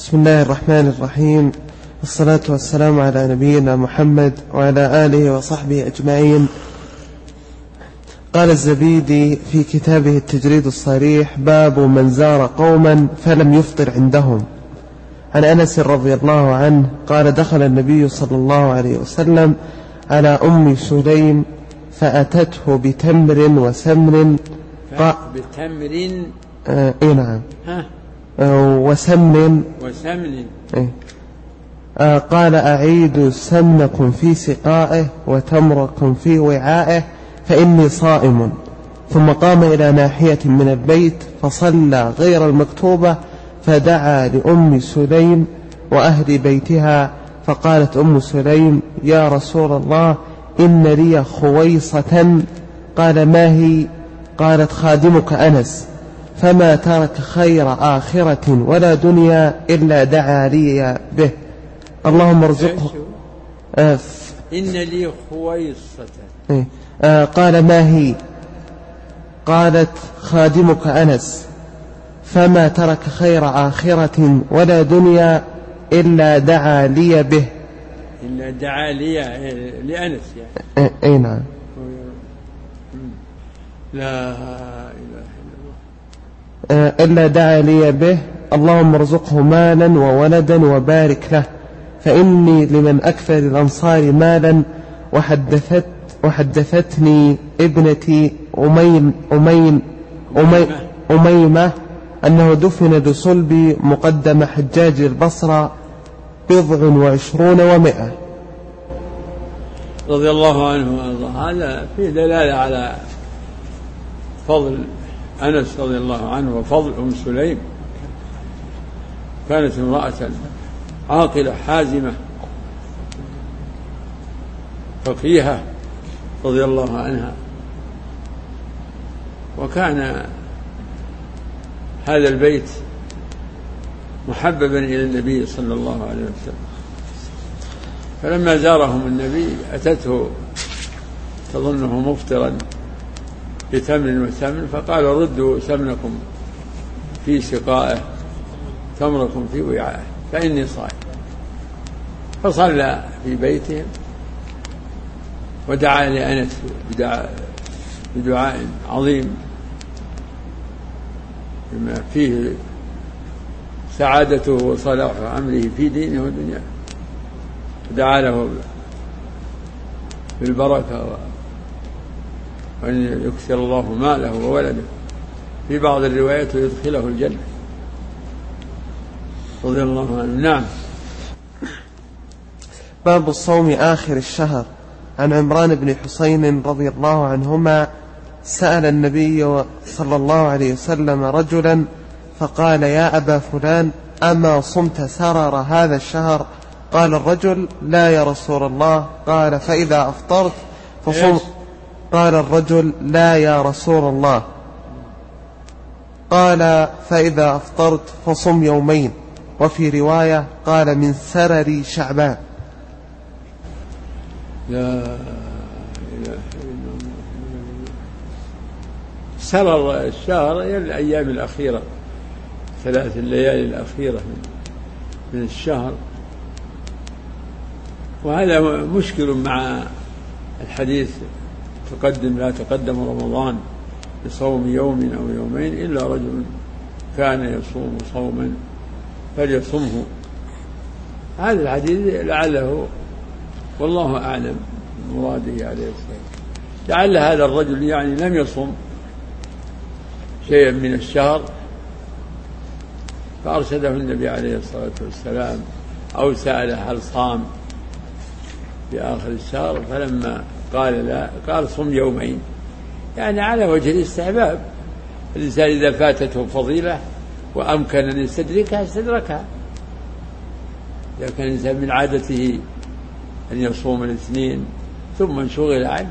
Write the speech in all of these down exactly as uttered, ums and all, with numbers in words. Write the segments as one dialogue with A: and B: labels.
A: بسم الله الرحمن الرحيم، والصلاة والسلام على نبينا محمد وعلى آله وصحبه أجمعين. قال الزبيدي في كتابه التجريد الصريح: باب من زار قوما فلم يفطر عندهم. عن أنس رضي الله عنه قال: دخل النبي صلى الله عليه وسلم على أم سليم فأتته بتمر وسمن ق...
B: بتمر
A: آه إيه نعم
B: ها
A: آه وسمن
B: وسمن
A: إيه آه قال: أعيد سمنكم في سقائه وتمركم في وعائه فإني صائم. ثم قام إلى ناحية من البيت فصلى غير المكتوبة، فدعا لأم سليم وأهل بيتها، فقالت أم سليم: يا رسول الله، إن لي خويصة. قال: ما هي؟ قالت: خادمك أنس، فما ترك خير آخرة ولا دنيا إلا دعا لي به. اللهم ارزقه. آه
B: إن لي خويصة.
A: إيه آه قال: ما هي؟ قالت: خادمك أنس، فما ترك خير آخرة ولا دنيا إلا دعا لي به.
B: إلا دعا لي لأنس يعني.
A: أي نعم.
B: لا إله إلا الله.
A: إلا دعا لي به. اللهم ارزقه مالا وولدا وبارك له، فإني لمن أكثر الأنصار مالا، وحدثت وحدثتني ابنتي أمين أمين أمي أميمة أنه دفن بصلب مقدم حجاج البصرة بضع وعشرون ومائة.
B: رضي الله عنه وارضاه. هذا فيه دلالة على فضل أنس رضي الله عنه وفضل أم سليم. كانت امرأة عاقلة حازمة فقيهة رضي الله عنها، وكان هذا البيت محببا إلى النبي صلى الله عليه وسلم. فلما زارهم النبي أتته تظنه مفطرا بتمر وسمن، فقال: ردوا سمنكم في سقائه تمركم في وعائه فإني صائم. فصلى في بيتهم ودعا لأنس بدعاء, بدعاء عظيم بما فيه سعادته وصلاح أمره في دينه ودنياه، ودعا له بالبركة وأن يكثر الله ماله وولده، في بعض الروايات يدخله الجنة رضي الله عنه. نعم.
A: باب الصوم آخر الشهر. عن عمران بن حسين رضي الله عنهما سأل النبي صلى الله عليه وسلم رجلا فقال: يا أبا فلان، أما صمت سرر هذا الشهر؟ قال الرجل: لا يا رسول الله. قال: فإذا أفطرت فصم. قال الرجل: لا يا رسول الله. قال: فإذا أفطرت فصم يومين. وفي رواية قال: من سرر شعبان.
B: لا إله إلا الله. سرر الشهر هي الأيام الأخيرة، ثلاث الليالي الأخيرة من الشهر. وهذا مشكل مع الحديث تقدم لا تقدم رمضان بصوم يوم أو يومين إلا رجل كان يصوم صوما فليصمه. هذا الحديث لعله والله أعلم مراده عليه الصلاة، لعل هذا الرجل يعني لم يصم شيئا من الشهر فأرشده النبي عليه الصلاة والسلام، أو سأله هل صام في آخر الشهر، فلما قال لا قال: صم يومين، يعني على وجه الاستحباب. الإنسان إذا فاتته فضيلة وأمكن أن يستدركها استدركها. إذا كان الإنسان من عادته أن يصوم الاثنين ثم انشغل عنه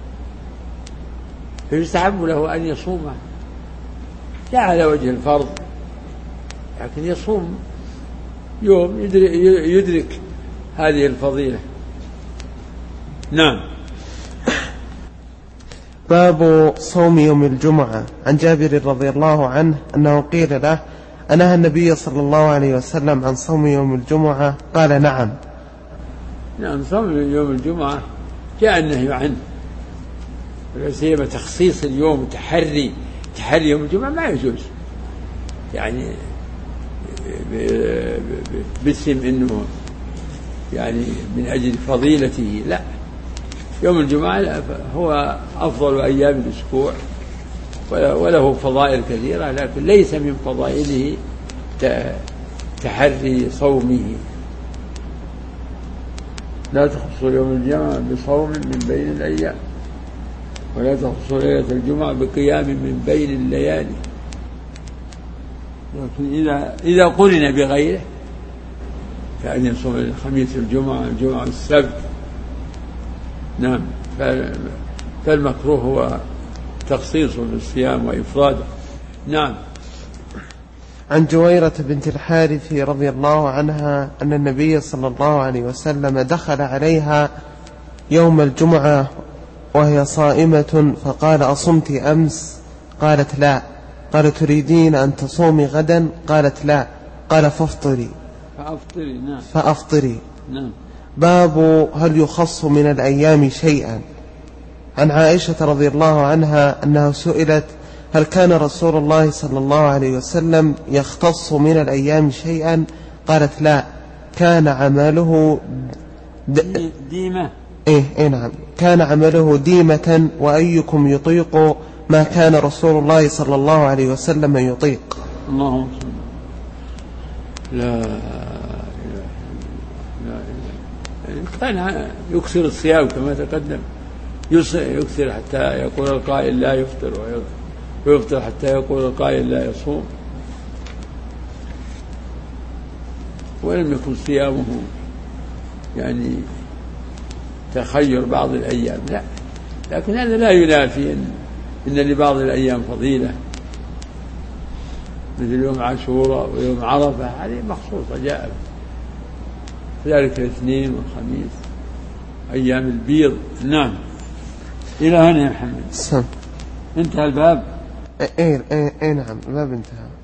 B: فيستحب له أن يصومه، لا على وجه الفرض، لكن يصوم يوم يدرك, يدرك هذه الفضيلة. نعم.
A: باب صوم يوم الجمعة. عن جابر رضي الله عنه أنه قيل له: أنهى النبي صلى الله عليه وسلم عن صوم يوم الجمعة؟ قال نعم.
B: نعم، صوم يوم الجمعة جاء النهي عنه، ولا سيما تخصيص اليوم، تحري تحري يوم الجمعة ما يجوز، يعني باسم انه يعني من اجل فضيلته، لا، يوم الجمعة هو افضل ايام الاسبوع وله فضائل كثيرة، لكن ليس من فضائله تحري صومه. لا تخص يوم الجمعة بصوم من بين الأيام، ولا تخص ليلة الجمعة بقيام من بين الليالي، لكن إذا إذا قرن بغيره كأن يصوم الخميس الجمعة الجمعة السبت، نعم، فالمكروه هو تخصيصه بالصيام وإفراده. نعم.
A: عن جويرة بنت الحارث رضي الله عنها أن النبي صلى الله عليه وسلم دخل عليها يوم الجمعة وهي صائمة فقال: أصمت أمس؟ قالت: لا. قال: تريدين أن تصومي غدا؟ قالت: لا. قال: فافطري.
B: فأفطري. نعم.
A: فأفطري.
B: نعم.
A: باب هل يخص من الأيام شيئا. عن عائشة رضي الله عنها أنها سئلت: هل كان رسول الله صلى الله عليه وسلم يختص من الأيام شيئا؟ قالت: لا، كان عمله د...
B: ديمة.
A: إيه, إيه نعم، كان عمله ديمة، وأيكم يطيق ما كان رسول الله صلى الله عليه وسلم يطيق.
B: اللهم صل. لا لا لا كان يكثر الصيام كما تقدم، يكثر حتى يقول القائل لا يفطر، ويفطر حتى يقول القائل لا يصوم، ولم يكن صيامه يعني تخير بعض الأيام، لا، لكن هذا لا ينافي إن, إن لبعض الأيام فضيلة، مثل يوم عاشوراء ويوم عرفة، هذه مخصوصة جاء ذلك الاثنين والخميس أيام البيض. نعم. إلى هنا يا محمد.
A: سم.
B: انتهى الباب.
A: ايه ايه ايه نعم، الباب انتهى.